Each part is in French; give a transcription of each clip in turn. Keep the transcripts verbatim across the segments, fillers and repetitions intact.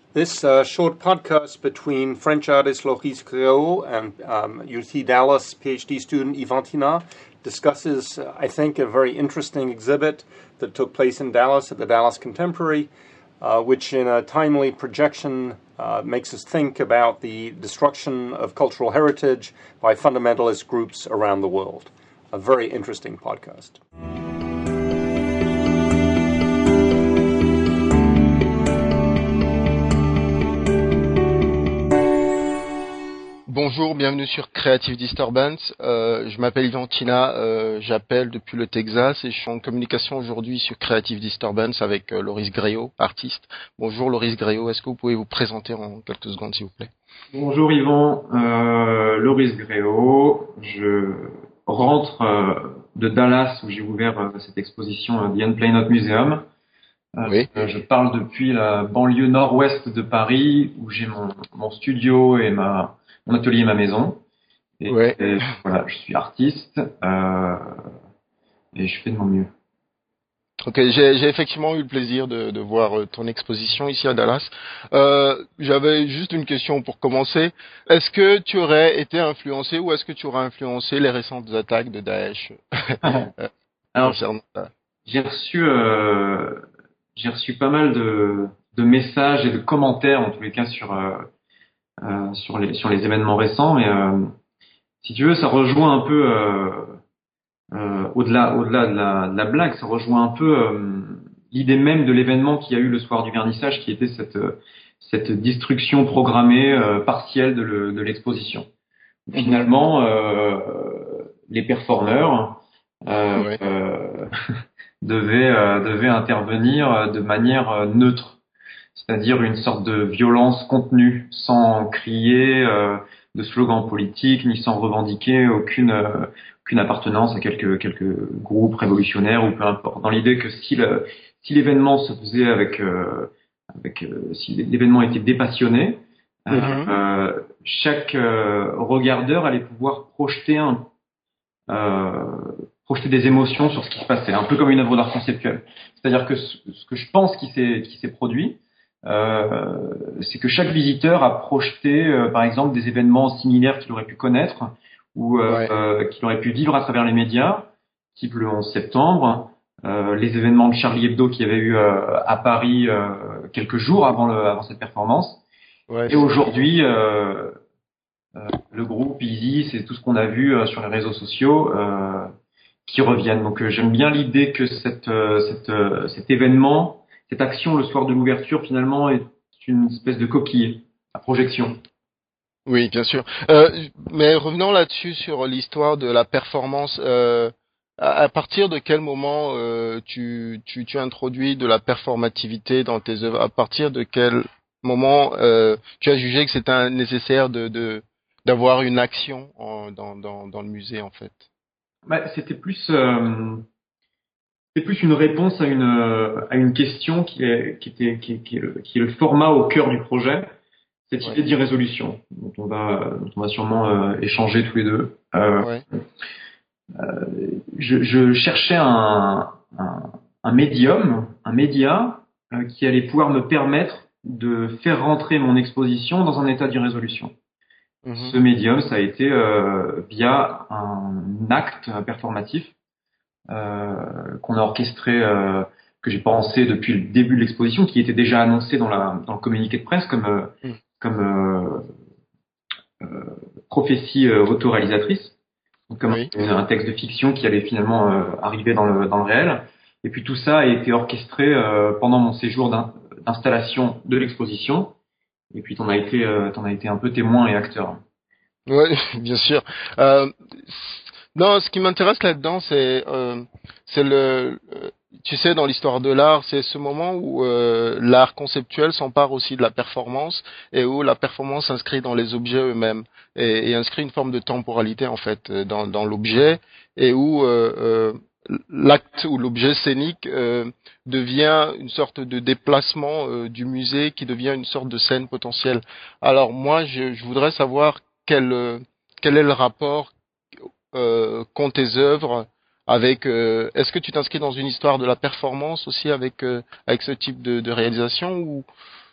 This uh, short podcast between French artist Loris Gréau and um, U T Dallas PhD student Yvan Tina discusses, uh, I think, a very interesting exhibit that took place in Dallas at the Dallas Contemporary, uh, which in a timely projection uh, makes us think about the destruction of cultural heritage by fundamentalist groups around the world. A very interesting podcast. Bonjour, bienvenue sur Creative Disturbance. Euh, je m'appelle Yvan Tina, euh, j'appelle depuis le Texas et je suis en communication aujourd'hui sur Creative Disturbance avec euh, Loris Gréau, artiste. Bonjour Loris Gréau, est-ce que vous pouvez vous présenter en quelques secondes s'il vous plaît? Bonjour Yvan, euh, Loris Gréau. Je rentre euh, de Dallas où j'ai ouvert euh, cette exposition euh, The Unplayed Note Museum. Euh, Oui. Je parle depuis la banlieue nord-ouest de Paris où j'ai mon, mon studio et ma mon atelier et ma maison. Et, Ouais. et voilà, je suis artiste euh, et je fais de mon mieux. Ok, j'ai, j'ai effectivement eu le plaisir de, de voir euh, ton exposition ici à Dallas. Euh, j'avais juste une question pour commencer. Est-ce que tu aurais été influencé ou est-ce que tu aurais influencé les récentes attaques de Daesh euh, Alors, concernant ça? j'ai reçu euh, j'ai reçu pas mal de, de messages et de commentaires en tous les cas sur euh, euh, sur les sur les événements récents. Et euh, si tu veux, ça rejoint un peu euh, euh, au-delà au-delà de la, de la blague, ça rejoint un peu euh, l'idée même de l'événement qu'il y a eu le soir du vernissage, qui était cette cette destruction programmée euh, partielle de, le, de l'exposition. Mhm. Finalement, euh, les performeurs euh, Ouais. euh, devaient euh, devaient intervenir de manière euh, neutre, c'est-à-dire une sorte de violence contenue, sans crier euh, de slogans politiques, ni sans revendiquer aucune euh, aucune appartenance à quelques quelques groupes révolutionnaires ou peu importe. Dans l'idée que si le, si l'événement se faisait avec euh, avec euh, si l'événement était dépassionné, euh, Mhm. euh, chaque euh, regardeur allait pouvoir projeter un euh, projeter des émotions sur ce qui se passait, un peu comme une œuvre d'art conceptuelle. C'est-à-dire que ce, ce que je pense qui s'est qui s'est produit, euh, c'est que chaque visiteur a projeté, euh, par exemple, des événements similaires qu'il aurait pu connaître ou euh, Ouais. euh, qu'il aurait pu vivre à travers les médias, type le onze septembre, euh, les événements de Charlie Hebdo qu'il y avait eu euh, à Paris euh, quelques jours avant, le, avant cette performance. Ouais, Et c'est- aujourd'hui, euh, euh, le groupe Easy, c'est tout ce qu'on a vu euh, sur les réseaux sociaux euh, qui reviennent. Donc euh, j'aime bien l'idée que cette, euh, cette, euh, cet événement, cette action le soir de l'ouverture finalement est une espèce de coquille à projection. Oui, bien sûr. Euh, mais revenons là-dessus sur l'histoire de la performance. Euh, à, à partir de quel moment euh, tu, tu, tu introduis de la performativité dans tes œuvres? À partir de quel moment euh, tu as jugé que c'était un- nécessaire de, de d'avoir une action en- dans, dans, dans le musée en fait? Bah, c'était plus euh, c'était plus une réponse à une euh, à une question qui est qui était qui est, qui est le, qui est le format au cœur du projet, cette Ouais, idée d'irrésolution dont on va dont on va sûrement euh, échanger tous les deux. Euh, ouais, je, je cherchais un, un, un médium, un média euh, qui allait pouvoir me permettre de faire rentrer mon exposition dans un état d'irrésolution. mhm, Ce médium, ça a été euh, via un acte performatif euh, qu'on a orchestré, euh, que j'ai pensé depuis le début de l'exposition, qui était déjà annoncé dans, la, dans le communiqué de presse comme, euh, mm, comme euh, euh, prophétie euh, autoréalisatrice. Donc, comme oui, un un texte de fiction qui allait finalement euh, arriver dans le, dans le réel. Et puis tout ça a été orchestré euh, pendant mon séjour d'in- d'installation de l'exposition. Et puis t'en as été, euh, t'en as été un peu témoin et acteur. ouais, bien sûr. Euh, Non, ce qui m'intéresse là-dedans, c'est euh, c'est le, euh, tu sais, dans l'histoire de l'art, c'est ce moment où euh, l'art conceptuel s'empare aussi de la performance et où la performance s'inscrit dans les objets eux-mêmes et, et inscrit une forme de temporalité en fait euh, dans, dans l'objet et où euh, euh, l'acte ou l'objet scénique euh, devient une sorte de déplacement euh, du musée qui devient une sorte de scène potentielle. Alors moi, je, je voudrais savoir quel euh, quel est le rapport euh, qu'ont tes œuvres avec euh, est-ce que tu t'inscris dans une histoire de la performance aussi avec euh, avec ce type de, de réalisation ou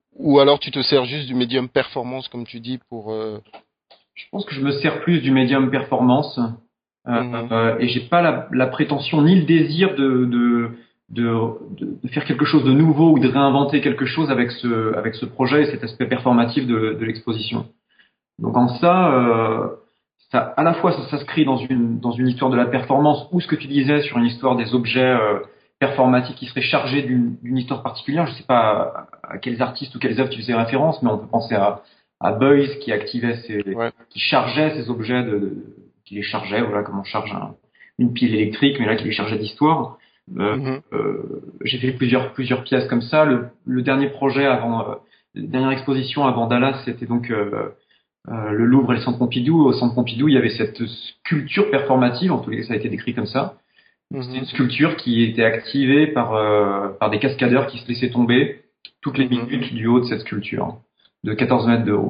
ou alors tu te sers juste du médium performance, comme tu dis, pour... Euh... Je pense que je me sers plus du médium performance. Euh, Mhm. euh, et j'ai pas la, la prétention ni le désir de, de, de, de faire quelque chose de nouveau ou de réinventer quelque chose avec ce, avec ce projet et cet aspect performatif de, de l'exposition. Donc en ça, euh, ça, à la fois ça s'inscrit dans une, dans une histoire de la performance ou ce que tu disais sur une histoire des objets euh, performatifs qui seraient chargés d'une, d'une histoire particulière. Je sais pas à, à quels artistes ou quelles œuvres tu faisais référence, mais on peut penser à, à Beuys qui activait ces, Ouais. qui chargeait ces objets de, de qui les chargeait, voilà, comme on charge un, une pile électrique, mais là qui les chargeait d'histoire. Euh, Mhm. euh, j'ai fait plusieurs plusieurs pièces comme ça. Le, le dernier projet avant, euh, la dernière exposition avant Dallas, c'était donc euh, euh, le Louvre et le Centre Pompidou. Au Centre Pompidou, il y avait cette sculpture performative, en tous les cas, ça a été décrit comme ça. C'était une Mhm. sculpture qui était activée par euh, par des cascadeurs qui se laissaient tomber toutes les Mhm. minutes du haut de cette sculpture de quatorze mètres de haut.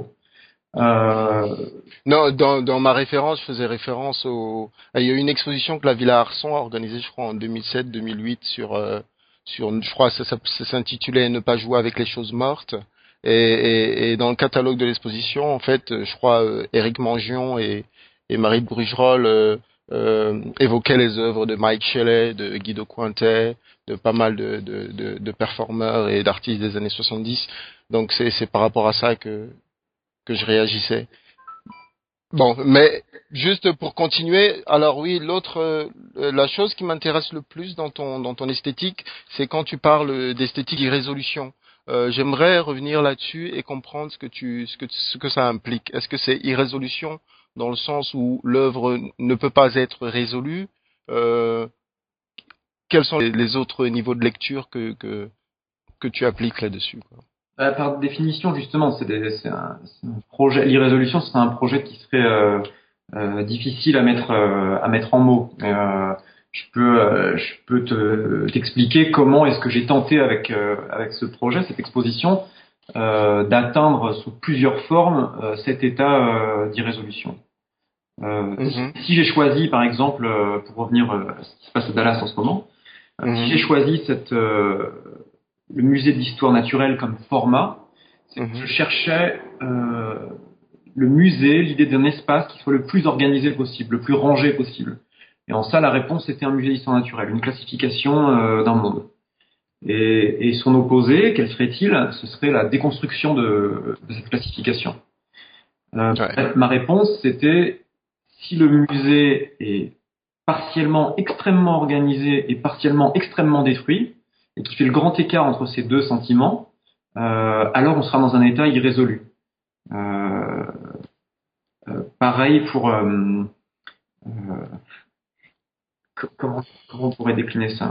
Euh, Non, dans, dans ma référence, je faisais référence au... Il y a eu une exposition que la Villa Arson a organisée, je crois, en deux mille sept deux mille huit sur, euh, sur, je crois, ça, ça, ça s'intitulait Ne pas jouer avec les choses mortes. Et, et, et dans le catalogue de l'exposition, en fait, je crois, euh, Éric Mangion et, et Marie Brugerolles euh, euh, évoquaient les œuvres de Mike Shelley, de Guido Cointet, de pas mal de, de, de, de performeurs et d'artistes des années soixante-dix. Donc c'est, c'est par rapport à ça que, que je réagissais. Bon, mais juste pour continuer, alors oui, l'autre, euh, la chose qui m'intéresse le plus dans ton dans ton esthétique, c'est quand tu parles d'esthétique irrésolution. Euh, j'aimerais revenir là-dessus et comprendre ce que tu ce que ce que ça implique. Est-ce que c'est irrésolution dans le sens où l'œuvre ne peut pas être résolue? Euh, quels sont les, les autres niveaux de lecture que que que tu appliques là-dessus, quoi? Bah, par définition, justement, c'est, des, c'est, un, c'est un projet. L'irrésolution, c'est un projet qui serait euh, euh, difficile à mettre euh, à mettre en mots. Euh, je peux euh, je peux te t'expliquer comment est-ce que j'ai tenté avec euh, avec ce projet, cette exposition, euh, d'atteindre sous plusieurs formes euh, cet état euh, d'irrésolution. Euh, Mhm, si j'ai choisi, par exemple, euh, pour revenir euh, à ce qui se passe à Dallas en ce moment, euh, si mhm, j'ai choisi cette euh, le musée d'histoire naturelle comme format, c'est que je mhm, cherchais euh, le musée, l'idée d'un espace qui soit le plus organisé possible, le plus rangé possible. Et en ça, la réponse était un musée d'histoire naturelle, une classification euh, d'un monde. Et, et son opposé, quel serait-il? Ce serait la déconstruction de, de cette classification. Euh, ouais, ma réponse, c'était si le musée est partiellement extrêmement organisé et partiellement extrêmement détruit, et qui fait le grand écart entre ces deux sentiments, euh, alors on sera dans un état irrésolu. Euh, euh, pareil pour euh, euh, comment comment on pourrait décliner ça?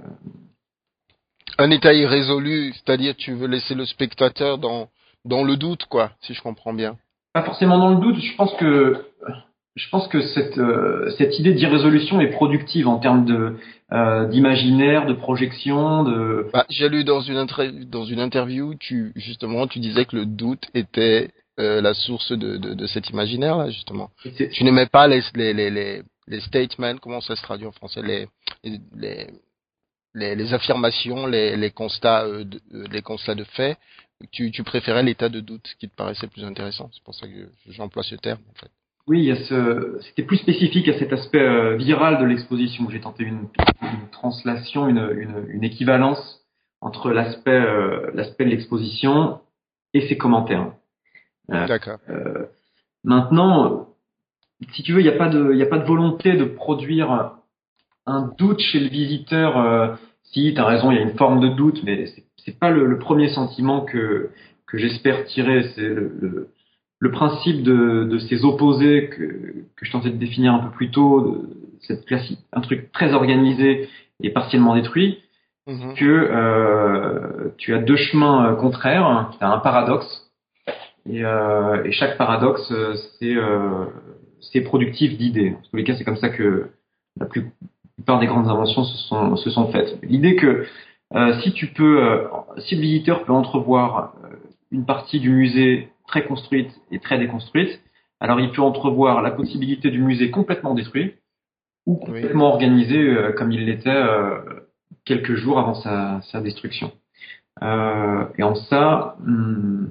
un état irrésolu, c'est-à-dire tu veux laisser le spectateur dans dans le doute, quoi, si je comprends bien. Pas forcément dans le doute. Je pense que je pense que cette euh, cette idée d'irrésolution est productive en termes de euh, d'imaginaire, de projection, de Bah, j'ai lu dans une inter- dans une interview, tu justement, tu disais que le doute était euh, la source de, de, de cet imaginaire-là, justement. c'est Tu n'aimais pas les les les les, les statements, comment ça se traduit en français, les les les, les, les affirmations, les les constats euh, de, euh, les constats de fait. Tu tu préférais l'état de doute, qui te paraissait plus intéressant. C'est pour ça que j'emploie ce terme, en fait. oui, il y a ce, c'était plus spécifique à cet aspect euh, viral de l'exposition. J'ai tenté une, une translation, une, une, une équivalence entre l'aspect, euh, l'aspect de l'exposition et ses commentaires. Euh, D'accord. euh, maintenant, si tu veux, il n'y a pas de, il y a pas de volonté de produire un doute chez le visiteur. Euh, si, tu as raison, il y a une forme de doute, mais c'est, c'est pas le, le premier sentiment que que j'espère tirer. C'est le, le le principe de, de ces opposés que, que je tentais de définir un peu plus tôt, de cette classique, un truc très organisé et partiellement détruit, Mhm. que euh, tu as deux chemins euh, contraires, tu as un paradoxe, et, euh, et chaque paradoxe, euh, c'est, euh, c'est productif d'idées. En tous les cas, c'est comme ça que la plus- plupart des grandes inventions se sont, se sont faites. L'idée que euh, si tu peux, euh, si le visiteur peut entrevoir euh, une partie du musée très construite et très déconstruite, alors il peut entrevoir la possibilité du musée complètement détruit ou Oui. complètement organisé euh, comme il l'était euh, quelques jours avant sa, sa destruction. Euh, et en ça, hum,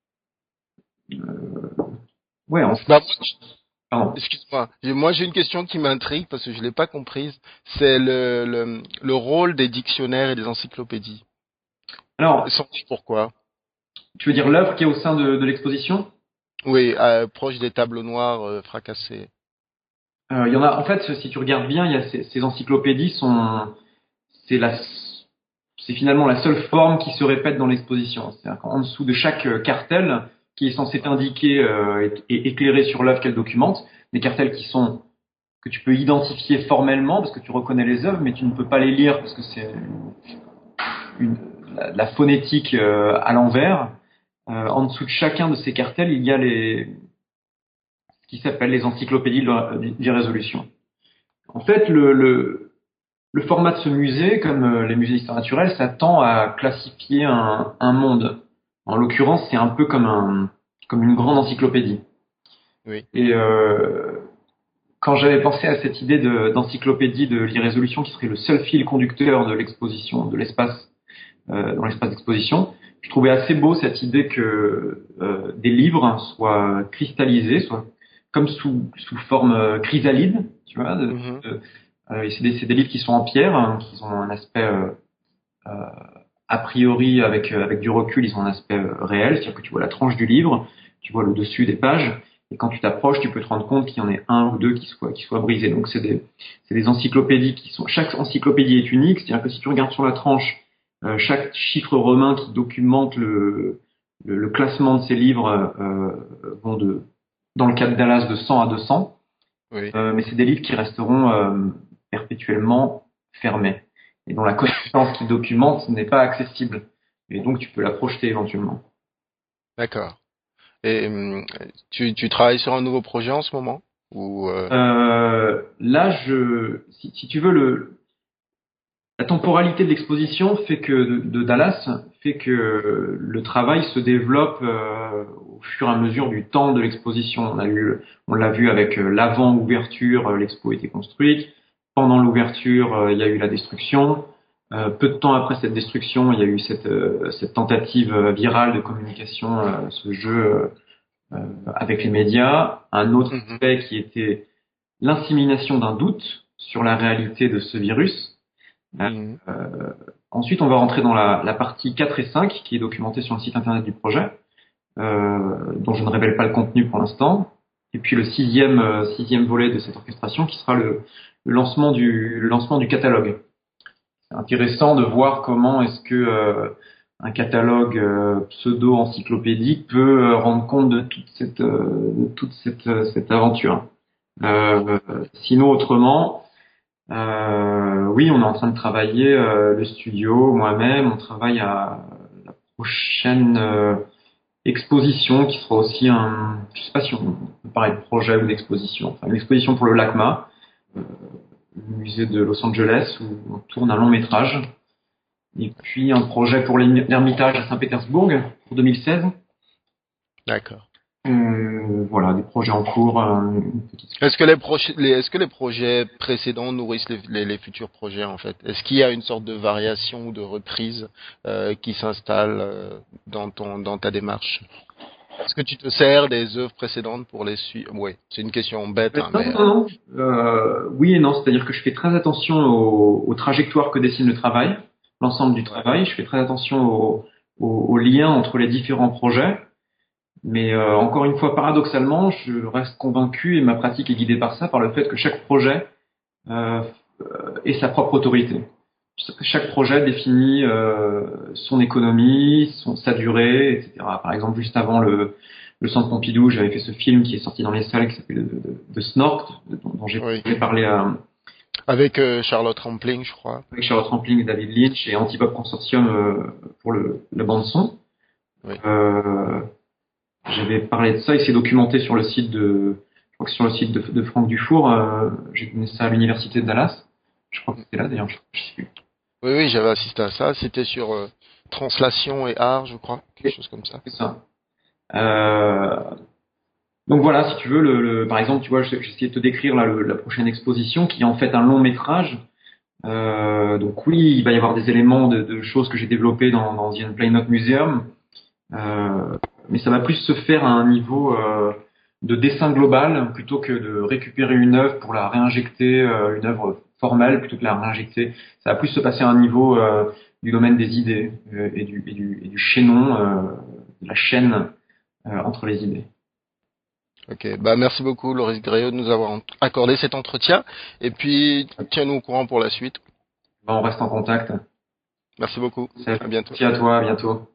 euh, ouais, en Bah, pardon. excuse-moi. J'ai- Moi, j'ai une question qui m'intrigue parce que je l'ai pas comprise. C'est le, le, le rôle des dictionnaires et des encyclopédies. Alors, Sans pourquoi? tu veux dire l'œuvre qui est au sein de, de l'exposition? Oui, euh, proche des tableaux noirs euh, fracassés. Euh, Il y en a, en fait, si tu regardes bien, il y a ces, ces encyclopédies sont, c'est la, c'est finalement la seule forme qui se répète dans l'exposition. C'est-à-dire qu'en dessous de chaque euh, cartel qui est censé t'indiquer euh, et, et éclairer sur l'œuvre qu'elle documente, des cartels qui sont que tu peux identifier formellement parce que tu reconnais les œuvres, mais tu ne peux pas les lire parce que c'est une, la, la phonétique euh, à l'envers. Euh, en dessous de chacun de ces cartels, il y a les ce qui s'appellent les encyclopédies d'irrésolution. En fait, le, le, le format de ce musée, comme euh, les musées d'histoire naturelle, ça tend à classifier un, un monde. En l'occurrence, c'est un peu comme, un, comme une grande encyclopédie. Oui. Et euh, quand j'avais pensé à cette idée de, d'encyclopédie de l'irrésolution, qui serait le seul fil conducteur de l'exposition, de l'espace, euh, dans l'espace d'exposition, je trouvais assez beau cette idée que euh, des livres soient cristallisés, soient comme sous, sous forme euh, chrysalide, tu vois. De, Mhm. de, euh, c'est, des, c'est des livres qui sont en pierre, hein, qui ont un aspect euh, euh, a priori avec euh, avec du recul, ils ont un aspect euh, réel, c'est-à-dire que tu vois la tranche du livre, tu vois le dessus des pages, et quand tu t'approches, tu peux te rendre compte qu'il y en ait un ou deux qui soient qui soient brisés. Donc c'est des c'est des encyclopédies qui sont chaque encyclopédie est unique, c'est-à-dire que si tu regardes sur la tranche, euh, chaque chiffre romain qui documente le le, le classement de ces livres euh, vont de dans le cas de Dallas de cent à deux cents, Oui. euh, mais c'est des livres qui resteront euh, perpétuellement fermés et dont la connaissance qu'ils documentent n'est pas accessible. Et donc tu peux la projeter éventuellement. D'accord. Et hum, tu, tu travailles sur un nouveau projet en ce moment? Ou euh... Euh, là, je, si, si tu veux, le, la temporalité de l'exposition fait que de, de Dallas fait que le travail se développe euh, au fur et à mesure du temps de l'exposition. On a eu, on l'a vu avec euh, l'avant ouverture, euh, l'expo a été construite. Pendant l'ouverture, euh, il y a eu la destruction. Euh, peu de temps après cette destruction, il y a eu cette, euh, cette tentative euh, virale de communication, euh, ce jeu euh, avec les médias. Un autre Mhm. aspect qui était l'insémination d'un doute sur la réalité de ce virus. Mhm. Euh, ensuite, on va rentrer dans la, la partie quatre et cinq qui est documentée sur le site internet du projet, euh, dont je ne révèle pas le contenu pour l'instant. Et puis le sixième, euh, sixième volet de cette orchestration qui sera le, le lancement du, le lancement du catalogue. C'est intéressant de voir comment est-ce que euh, un catalogue euh, pseudo-encyclopédique peut euh, rendre compte de toute cette, euh, de toute cette, euh, cette aventure. Euh, sinon, autrement, euh, oui, on est en train de travailler, euh, le studio, moi-même, on travaille à la prochaine euh, exposition qui sera aussi un, je sais pas si on peut parler de projet ou d'exposition, enfin une exposition pour le LACMA, euh, le musée de Los Angeles où on tourne un long métrage, et puis un projet pour l'Erm- l'Ermitage à Saint-Pétersbourg pour deux mille seize. D'accord. Euh, voilà, des projets en cours, euh, une petite... Est-ce que les, proches- les- est-ce que les projets précédents nourrissent les, les- les futurs projets en fait? Est-ce qu'il y a une sorte de variation ou de reprise euh, qui s'installe euh, dans ton dans ta démarche? Est-ce que tu te sers des œuvres précédentes pour les suivre? Oui, c'est une question bête, Euh, hein, Non, mais non, non. Euh, oui et non, c'est-à-dire que je fais très attention aux, aux trajectoires que dessine le travail, l'ensemble du ouais. travail. Je fais très attention aux, aux, aux liens entre les différents projets. Mais euh, encore une fois, paradoxalement, je reste convaincu et ma pratique est guidée par ça, par le fait que chaque projet euh, ait sa propre autorité. Chaque projet définit euh, son économie, son, sa durée, et cetera. Par exemple, juste avant le, le Centre Pompidou, j'avais fait ce film qui est sorti dans les salles qui s'appelle de, de, de Snork, dont, dont j'ai Oui. parlé à, Avec euh, Charlotte Rampling, je crois. avec Charlotte Rampling et David Lynch et Antipop Consortium euh, pour le, la bande son. Oui. Euh, j'avais parlé de ça, il s'est documenté sur le site de, je crois que sur le site de, de Franck Dufour. Euh, j'ai donné ça à l'université de Dallas. Je crois que c'était là d'ailleurs. Je, je sais plus. Oui, oui, j'avais assisté à ça. C'était sur euh, translation et art, je crois, quelque chose comme ça. C'est ça. Euh, donc voilà, si tu veux, le, le, par exemple, tu vois, j'ai essayé de te décrire là, le, la prochaine exposition qui est en fait un long métrage Euh, donc oui, il va y avoir des éléments de, de choses que j'ai développées dans, dans The Unplayed Note Museum, euh, mais ça va plus se faire à un niveau euh, de dessin global plutôt que de récupérer une œuvre pour la réinjecter, euh, une œuvre formelle plutôt que la réinjecter. Ça va plus se passer à un niveau euh, du domaine des idées euh, et, du, et, du, et du chaînon, euh, de la chaîne euh, entre les idées. Ok, bah merci beaucoup Loris Gréau de nous avoir accordé cet entretien et puis tiens-nous au courant pour la suite. Bon, on reste en contact. Merci beaucoup, à bientôt. Merci à toi, à bientôt.